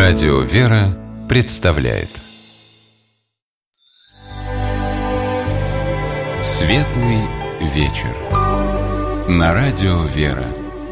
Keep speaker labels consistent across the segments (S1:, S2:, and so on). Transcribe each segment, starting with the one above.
S1: Радио «Вера» представляет Светлый вечер на Радио «Вера».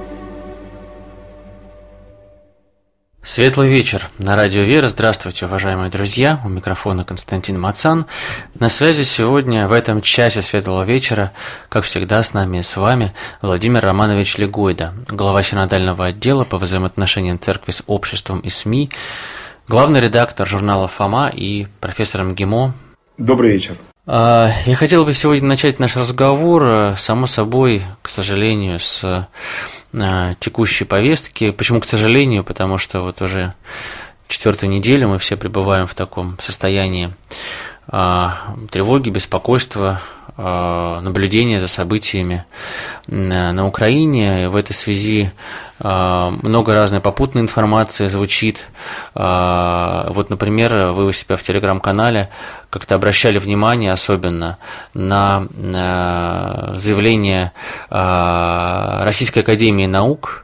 S2: Светлый вечер на Радио «Вера». Здравствуйте, уважаемые друзья. У микрофона Константин Мацан. На связи сегодня, в этом часе Светлого вечера, как всегда, с нами и с вами Владимир Романович Легойда, глава синодального отдела по взаимоотношениям церкви с обществом и СМИ, главный редактор журнала «Фома» и профессор МГИМО.
S3: Добрый вечер.
S2: Я хотел бы сегодня начать наш разговор, само собой, к сожалению, с текущей повестки. Почему к сожалению? Потому что вот уже 4-ю неделю мы все пребываем в таком состоянии тревоги, беспокойства, наблюдения за событиями на Украине. В этой связи много разной попутной информации звучит. Вот, например, вы у себя в телеграм-канале как-то обращали внимание особенно на заявление Российской академии наук,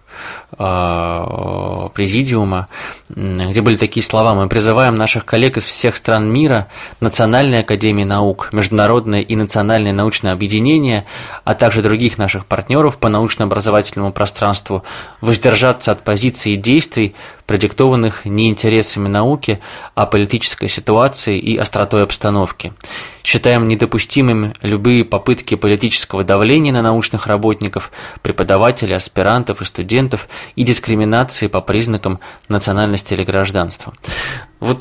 S2: президиума, где были такие слова: мы призываем наших коллег из всех стран мира, Национальной академии наук, международные и национальные научные объединения, а также других наших партнеров по научно-образовательному пространству воздержаться от позиций и действий, продиктованных не интересами науки, а политической ситуацией и остротой обстановки. Считаем недопустимыми любые попытки политического давления на научных работников, преподавателей, аспирантов и студентов и дискриминации по признакам национальности или гражданства. Вот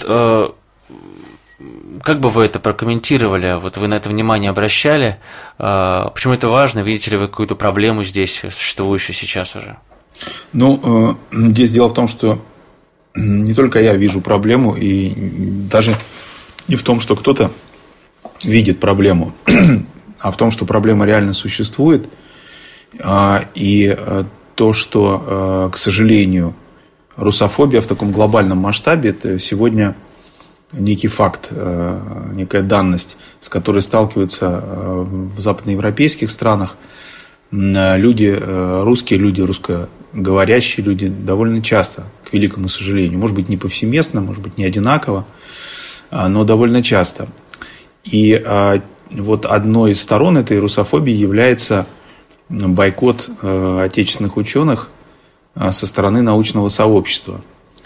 S2: как бы вы это прокомментировали? Вот вы на это внимание обращали? Почему это важно? Видите ли вы какую-то проблему здесь, существующую сейчас уже?
S3: Ну, здесь дело в том, что не только я вижу проблему, и даже не в том, что кто-то видит проблему, а в том, что проблема реально существует. И то, что, к сожалению, русофобия в таком глобальном масштабе – это сегодня некий факт, некая данность, с которой сталкиваются в западноевропейских странах люди, русские люди, русскоговорящие люди довольно часто, к великому сожалению. Может быть, не повсеместно, может быть, не одинаково, но довольно часто. И вот одной из сторон этой русофобии является бойкот отечественных ученых со стороны научного сообщества.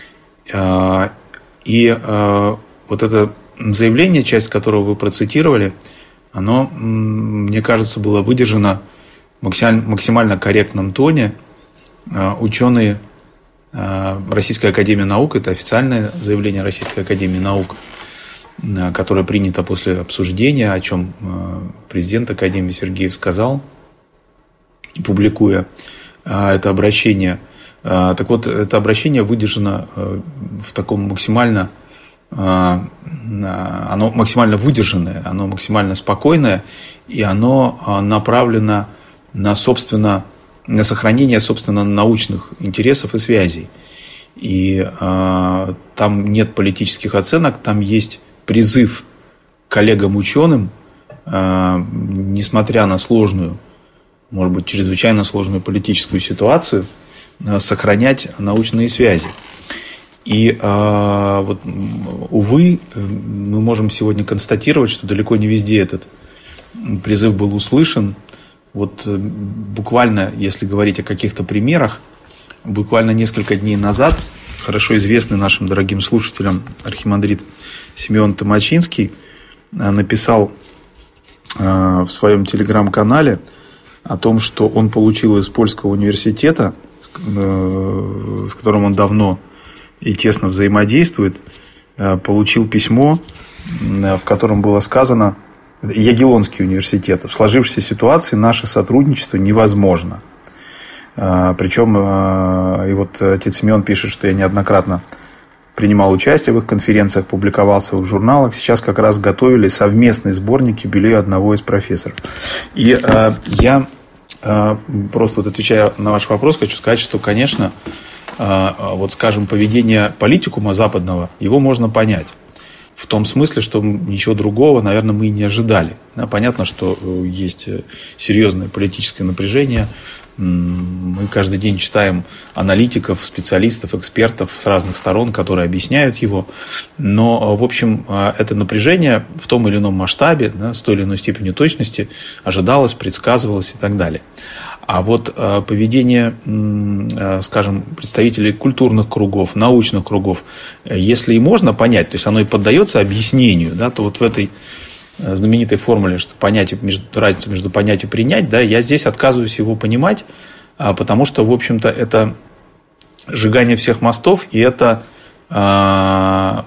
S3: И вот это заявление, часть которого вы процитировали, оно, мне кажется, было выдержано в максимально корректном тоне. Ученые Российской академии наук, это официальное заявление Российской академии наук, которое принято после обсуждения, о чем президент Академии Сергеев сказал, публикуя это обращение. Так вот, это обращение выдержано в таком максимально, оно максимально выдержанное, оно максимально спокойное, и оно направлено на сохранение, собственно, научных интересов и связей. И там нет политических оценок, там есть призыв коллегам-ученым, несмотря на сложную, может быть, чрезвычайно сложную политическую ситуацию, сохранять научные связи. И вот, увы, мы можем сегодня констатировать, что далеко не везде этот призыв был услышан. Вот буквально, если говорить о каких-то примерах, буквально несколько дней назад хорошо известный нашим дорогим слушателям архимандрит Симеон Томачинский написал в своем телеграм-канале о том, что он получил из Польского университета, с которым он давно и тесно взаимодействует, получил письмо, в котором было сказано: Ягеллонский университет, в сложившейся ситуации наше сотрудничество невозможно. Причем, и вот отец Симеон пишет, что я неоднократно принимал участие в их конференциях, публиковался в их журналах. Сейчас как раз готовили совместный сборник к юбилею одного из профессоров. И я просто вот отвечая на ваш вопрос, хочу сказать, что, конечно, вот, скажем, поведение политикума западного, его можно понять. В том смысле, что ничего другого, наверное, мы и не ожидали. Понятно, что есть серьезное политическое напряжение Мы каждый день читаем аналитиков, специалистов, экспертов с разных сторон, которые объясняют его. Но, в общем, это напряжение в том или ином масштабе, да, с той или иной степенью точности ожидалось, предсказывалось и так далее. А вот поведение, скажем, представителей культурных кругов, научных кругов, если и можно понять, то есть оно и поддается объяснению, да, то вот в этой знаменитой формуле, что разницу между понять и принять, да, я здесь отказываюсь его понимать, потому что, в общем-то, это сжигание всех мостов, и это, на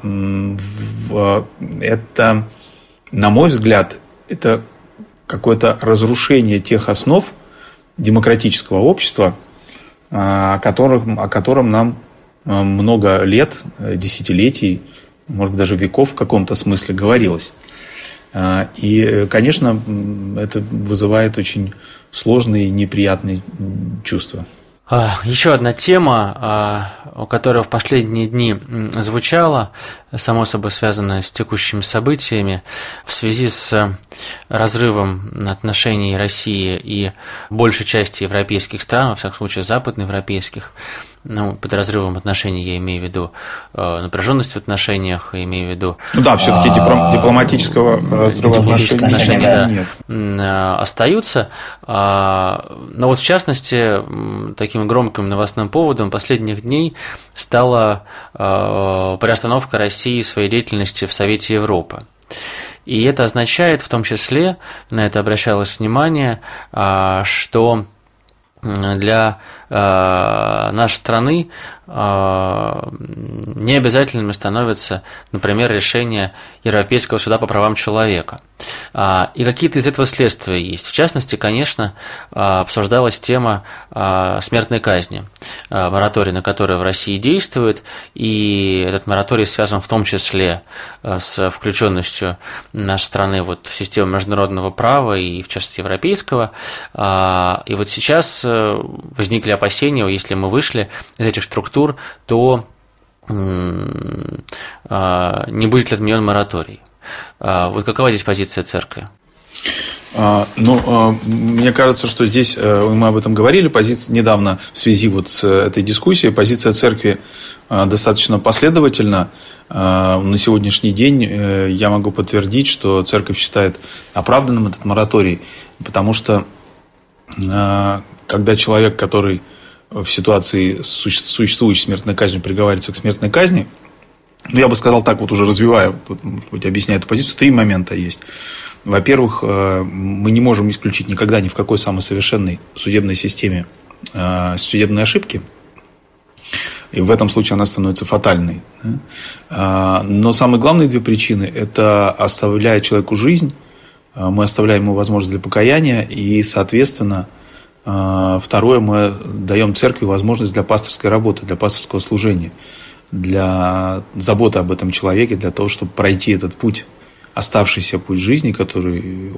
S3: мой взгляд, это какое-то разрушение тех основ демократического общества, о котором нам много лет, десятилетий, может быть, даже веков в каком-то смысле говорилось. И, конечно, это вызывает очень сложные и неприятные чувства.
S2: Еще одна тема, которая в последние дни звучала, само собой связанная с текущими событиями, в связи с разрывом отношений России и большей части европейских стран, во всяком случае западноевропейских. Под разрывом отношений я имею в виду напряженность в отношениях, я имею в виду...
S3: Да, все-таки дипломатического разрыва отношений
S2: нет. Остаются. Но вот в частности, таким громким новостным поводом последних дней стала приостановка России своей деятельности в Совете Европы. И это означает, в том числе, на это обращалось внимание, что для нашей страны необязательными становятся, например, решения Европейского суда по правам человека. И какие-то из этого следствия есть. В частности, конечно, обсуждалась тема смертной казни, мораторий, на который в России действует, и этот мораторий связан в том числе с включенностью нашей страны вот в систему международного права и, в частности, европейского. И вот сейчас возникли опасения, если мы вышли из этих структур, то не будет ли отменен мораторий. Вот какова здесь позиция церкви?
S3: Мне кажется, что здесь, мы об этом говорили, позиция недавно в связи вот с этой дискуссией, позиция церкви достаточно последовательна. На сегодняшний день я могу подтвердить, что церковь считает оправданным этот мораторий, потому что когда человек, который в ситуации существующей смертной казни приговаривается к смертной казни, я бы сказал так, вот уже развивая, тут, может быть, объясняя эту позицию, 3 момента есть. Во-первых, мы не можем исключить никогда ни в какой самой совершенной судебной системе судебной ошибки, и в этом случае она становится фатальной. Но самые главные 2 причины – это оставляя человеку жизнь, мы оставляем ему возможность для покаяния, и, соответственно, второе, мы даем церкви возможность для пасторской работы, для пасторского служения, для заботы об этом человеке, для того, чтобы пройти этот путь, оставшийся путь жизни, который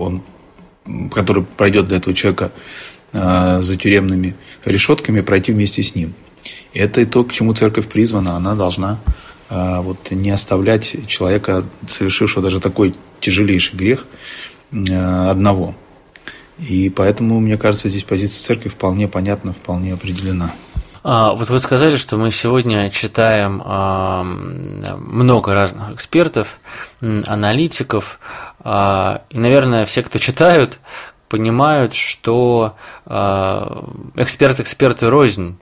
S3: пройдет для этого человека за тюремными решетками, пройти вместе с ним. И это то, к чему церковь призвана. Она должна не оставлять человека, совершившего даже такой тяжелейший грех, одного. И поэтому, мне кажется, здесь позиция церкви вполне понятна, вполне определена.
S2: Вот вы сказали, что мы сегодня читаем много разных экспертов, аналитиков, и, наверное, все, кто читают, понимают, что эксперт эксперту рознь.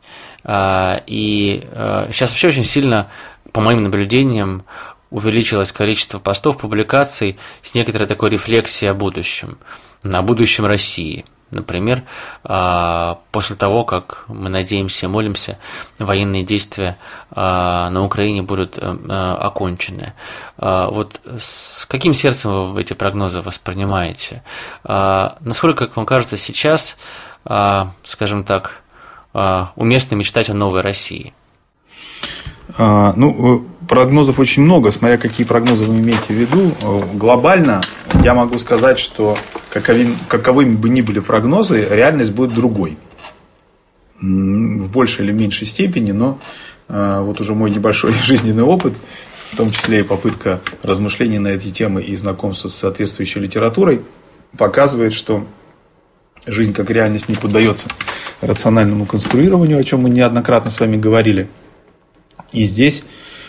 S2: И сейчас вообще очень сильно, по моим наблюдениям, увеличилось количество постов, публикаций с некоторой такой рефлексией о будущем России. Например, после того, как мы надеемся и молимся, военные действия на Украине будут окончены. Вот с каким сердцем вы эти прогнозы воспринимаете? Насколько, как вам кажется, сейчас, скажем так, уместно мечтать о новой России?
S3: Прогнозов очень много, смотря какие прогнозы вы имеете в виду. Глобально я могу сказать, что каковыми бы ни были прогнозы, реальность будет другой. В большей или меньшей степени, но вот уже мой небольшой жизненный опыт, в том числе и попытка размышлений на эти темы и знакомства с соответствующей литературой, показывает, что жизнь как реальность не поддается рациональному конструированию, о чем мы неоднократно с вами говорили. И здесь,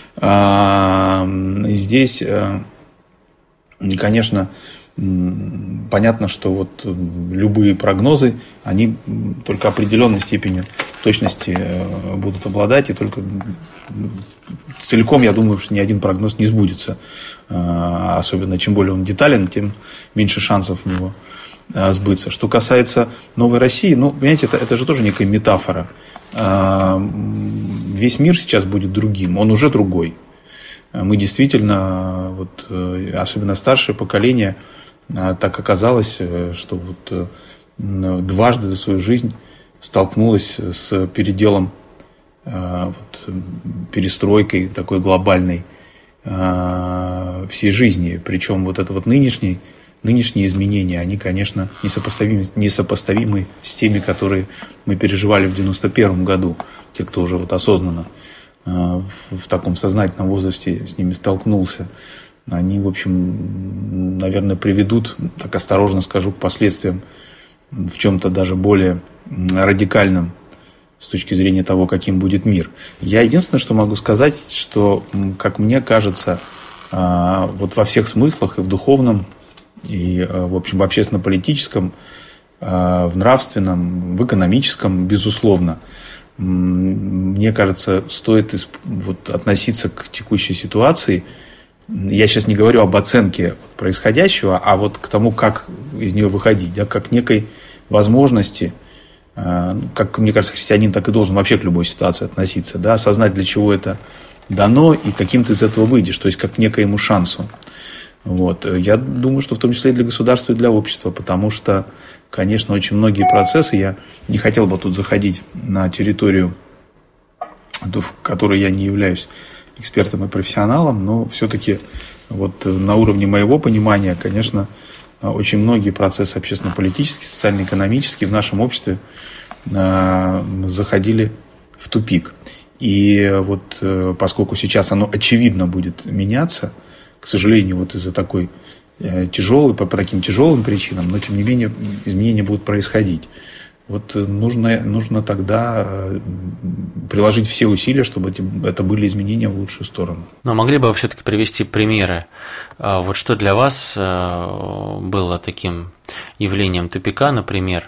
S3: конечно, понятно, что вот любые прогнозы, они только определенной степенью точности будут обладать, и только целиком, я думаю, что ни один прогноз не сбудется. Особенно, чем более он детален, тем меньше шансов у него сбыться. Что касается Новой России, понимаете, это же тоже некая метафора. Весь мир сейчас будет другим, он уже другой. Мы действительно, особенно старшее поколение, так оказалось, что дважды за свою жизнь столкнулось с переделом, перестройкой такой глобальной всей жизни. Причем нынешние изменения, они, конечно, несопоставимы с теми, которые мы переживали в 91 году. Те, кто уже осознанно в таком сознательном возрасте с ними столкнулся, они, в общем, наверное, приведут, так осторожно скажу, к последствиям в чем-то даже более радикальным с точки зрения того, каким будет мир. Я единственное, что могу сказать, что, как мне кажется, во всех смыслах, и в духовном, и, в общем, в общественно-политическом, в нравственном, в экономическом, безусловно, мне кажется, стоит относиться к текущей ситуации. Я сейчас не говорю об оценке происходящего, а к тому, как из нее выходить, как к некой возможности, как, мне кажется, христианин так и должен вообще к любой ситуации относиться, осознать, для чего это дано и каким ты из этого выйдешь, то есть как к некоему шансу. Я думаю, что в том числе и для государства, и для общества, потому что, конечно, очень многие процессы, я не хотел бы тут заходить на территорию, в которой я не являюсь экспертом и профессионалом, но все-таки на уровне моего понимания, конечно, очень многие процессы общественно-политические, социально-экономические в нашем обществе заходили в тупик. И поскольку сейчас оно очевидно будет меняться, к сожалению, из-за такой тяжелой, по таким тяжелым причинам, но тем не менее изменения будут происходить. Нужно тогда приложить все усилия, чтобы это были изменения в лучшую сторону.
S2: Но могли бы вы все-таки привести примеры? Что для вас было таким явлением тупика, например,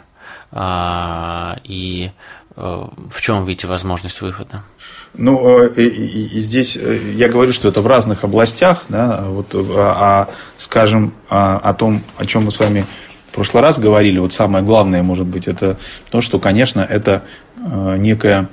S2: и в чем видите возможность выхода?
S3: И здесь я говорю, что это в разных областях, скажем, о том, о чем мы с вами в прошлый раз говорили, самое главное, может быть, это то, что, конечно, это некое,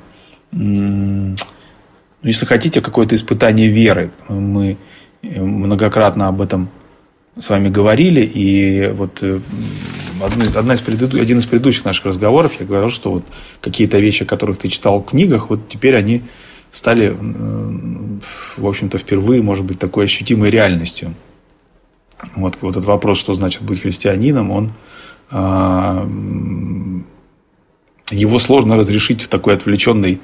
S3: если хотите, какое-то испытание веры. Мы многократно об этом с вами говорили, и один из предыдущих наших разговоров я говорил, что какие-то вещи, которых ты читал в книгах, теперь они стали, в общем-то, впервые, может быть, такой ощутимой реальностью. Этот вопрос, что значит быть христианином, его сложно разрешить в такой отвлеченной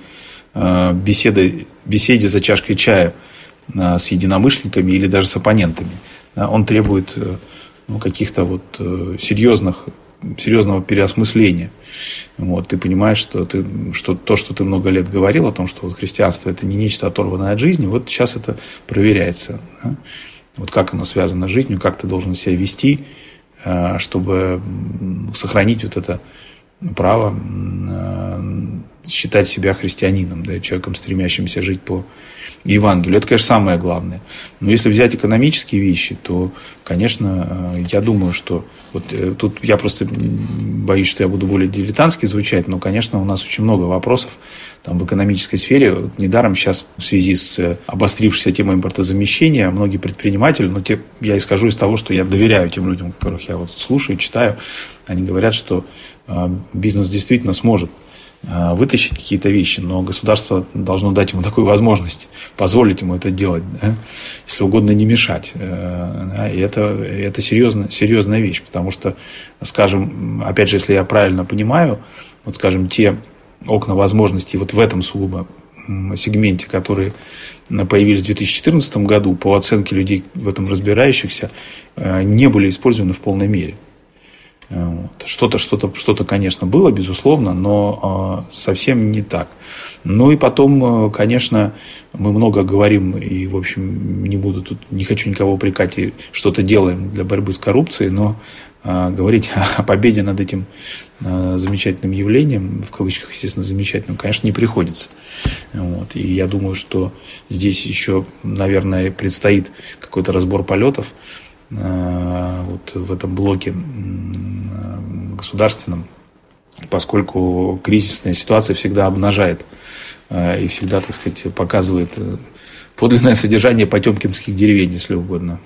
S3: беседе за чашкой чая с единомышленниками или даже с оппонентами. Он требует каких-то серьезного переосмысления. Ты понимаешь, что то, что ты много лет говорил о том, что христианство – это не нечто оторванное от жизни, сейчас это проверяется. Как оно связано с жизнью, как ты должен себя вести, чтобы сохранить это право считать себя христианином, человеком, стремящимся жить по Евангелию. Это, конечно, самое главное. Но если взять экономические вещи, то, конечно, я думаю, что тут я просто боюсь, что я буду более дилетантски звучать, но, конечно, у нас очень много вопросов в экономической сфере. Недаром сейчас в связи с обострившейся темой импортозамещения многие предприниматели, я исхожу из того, что я доверяю тем людям, которых я слушаю, читаю, они говорят, что бизнес действительно сможет вытащить какие-то вещи, но государство должно дать ему такую возможность, позволить ему это делать, если угодно не мешать. И это серьезная вещь, потому что, скажем, опять же, если я правильно понимаю, скажем, те окна возможностей в этом сугубо сегменте, которые появились в 2014 году, по оценке людей в этом разбирающихся, не были использованы в полной мере. Вот. Что-то, конечно, было, безусловно, но совсем не так. Ну и потом, конечно, мы много говорим, и, в общем, не хочу никого упрекать, и что-то делаем для борьбы с коррупцией, но говорить о победе над этим замечательным явлением, в кавычках, естественно, замечательным, конечно, не приходится. Вот. И я думаю, что здесь еще, наверное, предстоит какой-то разбор полетов вот в этом блоке государственном, поскольку кризисная ситуация всегда обнажает и всегда, так сказать, показывает подлинное содержание потемкинских деревень, если угодно.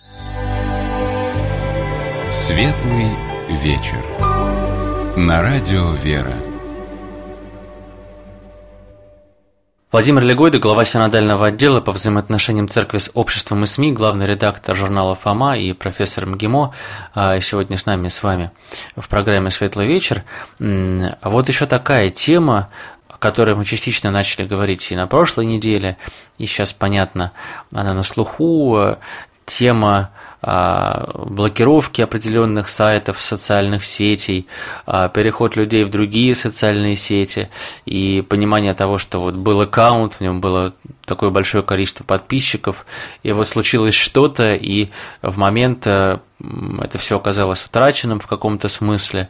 S1: Светлый вечер. На радио «Вера».
S2: Владимир Легойда, глава синодального отдела по взаимоотношениям церкви с обществом и СМИ, главный редактор журнала «Фома» и профессор МГИМО, сегодня с нами, с вами в программе «Светлый вечер». А вот еще такая тема, о которой мы частично начали говорить и на прошлой неделе, и сейчас, понятно, она на слуху, тема блокировки определенных сайтов, социальных сетей, переход людей в другие социальные сети и понимание того, что вот был аккаунт, в нем было такое большое количество подписчиков, и вот случилось что-то, и в момент это все оказалось утраченным в каком-то смысле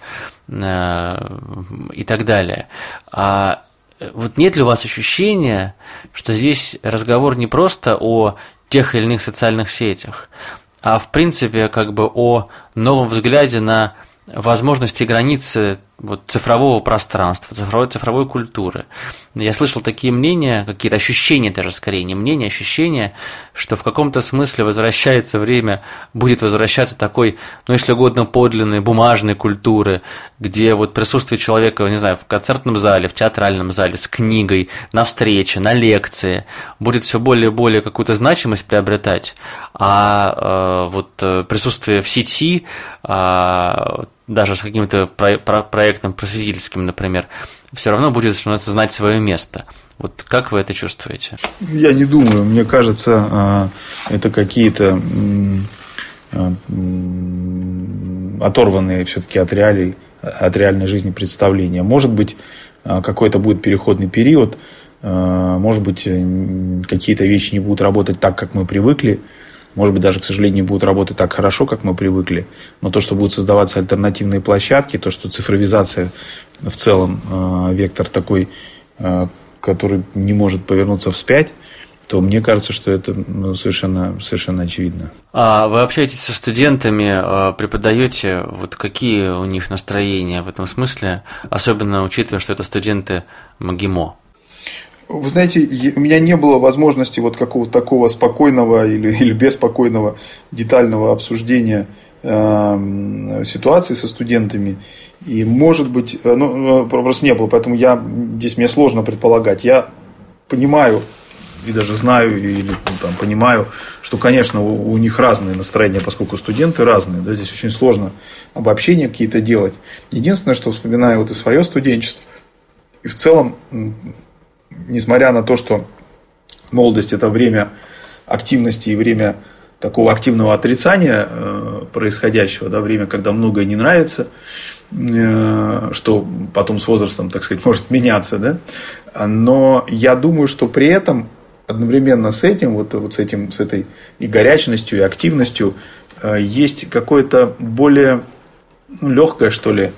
S2: и так далее. Вот нет ли у вас ощущения, что здесь разговор не просто о тех или иных социальных сетях, а в принципе как бы о новом взгляде на возможности и границы вот цифрового пространства, цифровой культуры. Я слышал такие мнения, какие-то ощущения даже скорее, не мнения, ощущения, что в каком-то смысле возвращается время, будет возвращаться такой, ну если угодно, подлинной бумажной культуры, где вот присутствие человека, не знаю, в концертном зале, в театральном зале, с книгой, на встрече, на лекции, будет все более и более какую-то значимость приобретать, а вот присутствие в сети, даже с каким-то проектом просветительским, например, все равно будет становиться знать свое место. Вот как вы это чувствуете?
S3: Я не думаю. Мне кажется, это какие-то оторванные все-таки от реальной жизни представления. Может быть, какой-то будет переходный период, может быть, какие-то вещи не будут работать так, как мы привыкли. Может быть, даже, к сожалению, не будут работать так хорошо, как мы привыкли. Но то, что будут создаваться альтернативные площадки, то, что цифровизация в целом вектор такой, который не может повернуться вспять, то мне кажется, что это совершенно очевидно.
S2: А вы общаетесь со студентами, преподаете, вот какие у них настроения в этом смысле, особенно учитывая, что это студенты МГИМО?
S3: Вы знаете, у меня не было возможности вот какого-то такого спокойного или беспокойного детального обсуждения ситуации со студентами. И, может быть, просто не было, поэтому здесь мне сложно предполагать. Я понимаю и даже знаю, или понимаю, что, конечно, у них разные настроения, поскольку студенты разные. Да, здесь очень сложно обобщения какие-то делать. Единственное, что вспоминаю вот и свое студенчество, и в целом, несмотря на то, что молодость – это время активности и время такого активного отрицания происходящего, да, время, когда многое не нравится, что потом с возрастом, так сказать, может меняться, да? Но я думаю, что при этом одновременно с этим, с этой и горячностью, и активностью есть какое-то более легкое, что ли,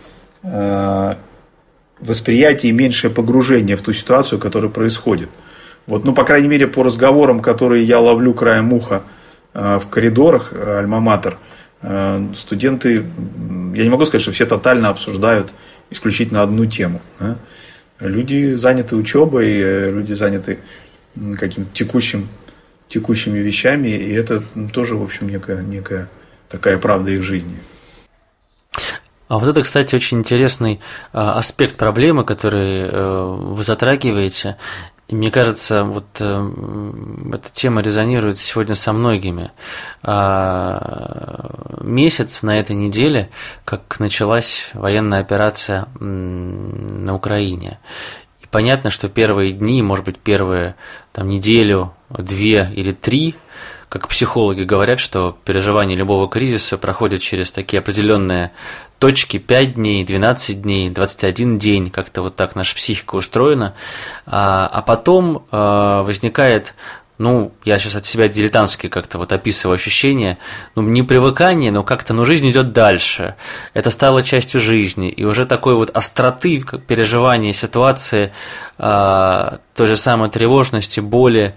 S3: восприятие и меньшее погружение в ту ситуацию, которая происходит. Вот, по крайней мере, по разговорам, которые я ловлю краем уха в коридорах Альма-Матер, студенты, я не могу сказать, что все тотально обсуждают исключительно одну тему. Да? Люди заняты учебой, люди заняты какими-то текущими вещами, и это тоже, в общем, некая такая правда их жизни.
S2: А вот это, кстати, очень интересный аспект проблемы, который вы затрагиваете. И мне кажется, вот эта тема резонирует сегодня со многими. Месяц на этой неделе, как началась военная операция на Украине. И понятно, что первые дни, может быть, первые неделю, 2 или 3, как психологи говорят, что переживание любого кризиса проходит через такие определенные точки: 5 дней, 12 дней, 21 день, как-то вот так наша психика устроена, а потом возникает, я сейчас от себя дилетантски как-то вот описываю ощущение, не привыкание, но как-то, жизнь идет дальше, это стало частью жизни, и уже такой вот остроты переживания ситуации, той же самой тревожности, боли,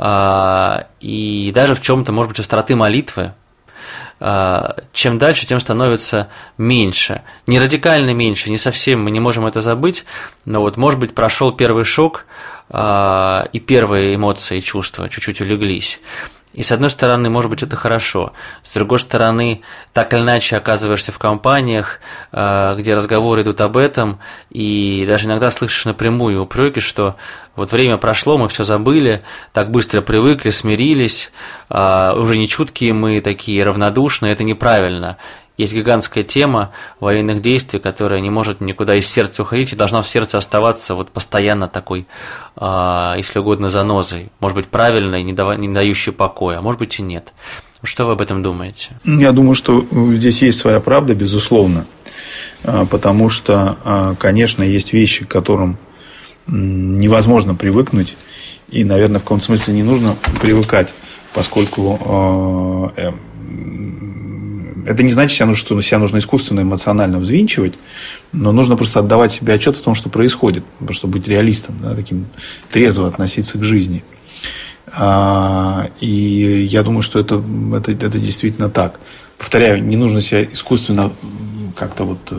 S2: и даже в чем-то, может быть, остроты молитвы, чем дальше, тем становится меньше. Не радикально меньше, не совсем, мы не можем это забыть, но вот, может быть, прошел первый шок, и первые эмоции и чувства чуть-чуть улеглись. И с одной стороны, может быть, это хорошо, с другой стороны, так или иначе оказываешься в компаниях, где разговоры идут об этом, и даже иногда слышишь напрямую упреки, что вот время прошло, мы все забыли, так быстро привыкли, смирились, уже не чуткие мы, такие равнодушные, это неправильно. Есть гигантская тема военных действий, которая не может никуда из сердца уходить и должна в сердце оставаться вот постоянно такой, если угодно, занозой. Может быть, правильной, не дающей покоя, а может быть и нет. Что вы об этом думаете?
S3: Я думаю, что здесь есть своя правда, безусловно. Потому что, конечно, есть вещи, к которым невозможно привыкнуть. И, наверное, в каком-то смысле не нужно привыкать, поскольку это не значит, что себя нужно искусственно эмоционально взвинчивать, но нужно просто отдавать себе отчет в том, что происходит, чтобы быть реалистом, таким трезво относиться к жизни. И я думаю, что это действительно так. Повторяю, не нужно себя искусственно как-то вот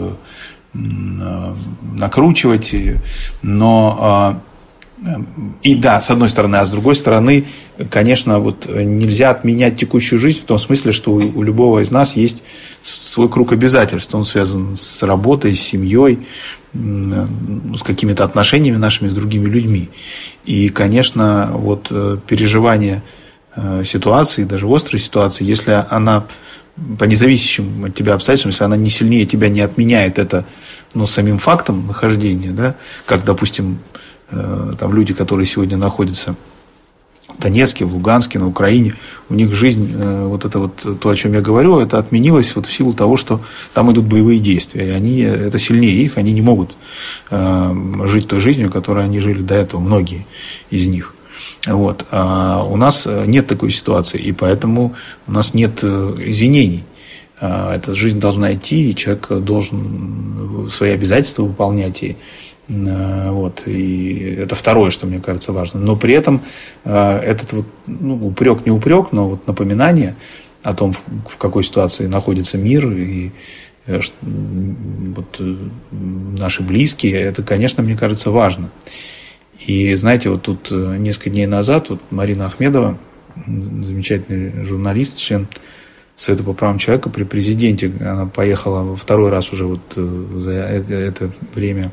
S3: накручивать, но и да, с одной стороны, а с другой стороны, конечно, вот нельзя отменять текущую жизнь в том смысле, что у любого из нас есть свой круг обязательств. Он связан с работой, с семьей, с какими-то отношениями нашими с другими людьми. И, конечно, вот переживание ситуации, даже острой ситуации, если она по независящим от тебя обстоятельствам, если она не сильнее тебя не отменяет это самим фактом нахождения, да, как, допустим, там люди, которые сегодня находятся в Донецке, в Луганске, на Украине, у них жизнь, вот это вот то, о чем я говорю, это отменилось вот в силу того, что там идут боевые действия, и это сильнее их, они не могут жить той жизнью, которой они жили до этого, многие из них. Вот. А у нас нет такой ситуации, и поэтому у нас нет извинений. Эта жизнь должна идти, и человек должен свои обязательства выполнять, вот, и это второе, что мне кажется важно. Но при этом этот вот, упрек, не упрек, но вот напоминание о том, в какой ситуации находится мир и вот наши близкие, это, конечно, мне кажется, важно. И знаете, вот тут несколько дней назад вот Марина Ахмедова, замечательный журналист, член Совета по правам человека при президенте, она поехала во второй раз уже вот за это время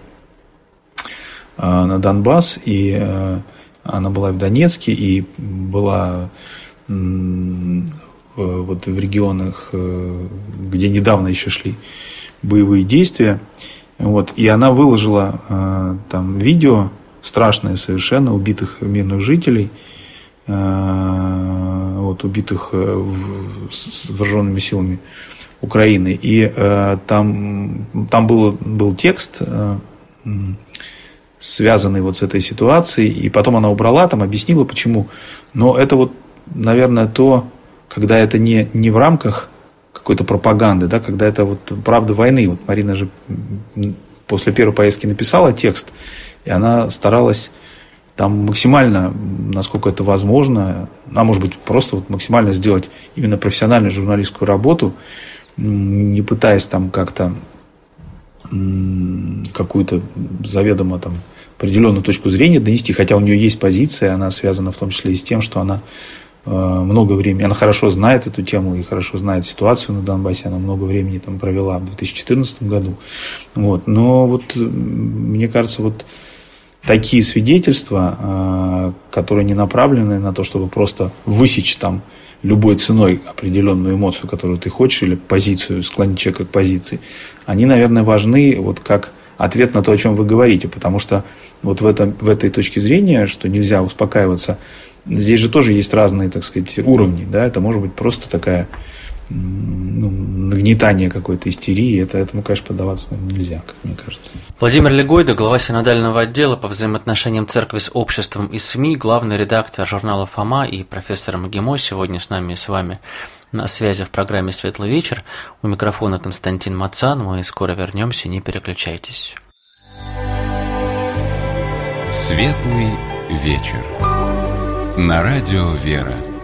S3: на Донбасс, и она была в Донецке, и была вот в регионах, где недавно еще шли боевые действия, вот, и она выложила там видео страшное совершенно убитых мирных жителей, вот, убитых вооруженными силами Украины, и там был текст, связанный вот с этой ситуацией, и потом она убрала, там объяснила, почему. Но это вот, наверное, когда это не в рамках какой-то пропаганды, да, когда это вот правда войны. Вот Марина же после первой поездки написала текст, и она старалась там максимально, насколько это возможно, а может быть просто вот максимально сделать именно профессиональную журналистскую работу, не пытаясь там как-то какую-то заведомо там определенную точку зрения донести, хотя у нее есть позиция, она связана в том числе и с тем, что она много времени, она хорошо знает эту тему и хорошо знает ситуацию на Донбассе, она много времени там провела в 2014 году. Вот. Но вот мне кажется, вот такие свидетельства, которые не направлены на то, чтобы просто высечь там любой ценой определенную эмоцию, которую ты хочешь, или позицию, склонить человека к позиции, они, наверное, важны вот как ответ на то, о чем вы говорите, потому что вот в этой точке зрения, что нельзя успокаиваться здесь же тоже есть разные, так сказать, уровни, да, это может быть просто такая, нагнетание какой-то истерии, этому, конечно, поддаваться, наверное, нельзя, как мне кажется.
S2: Владимир Легойда, глава синодального отдела по взаимоотношениям церкви с обществом и СМИ, главный редактор журнала «Фома» и профессор МГИМО, сегодня с нами и с вами на связи в программе «Светлый вечер». У микрофона Константин Мацан, мы скоро вернемся, не переключайтесь.
S1: Светлый вечер. На радио «Вера».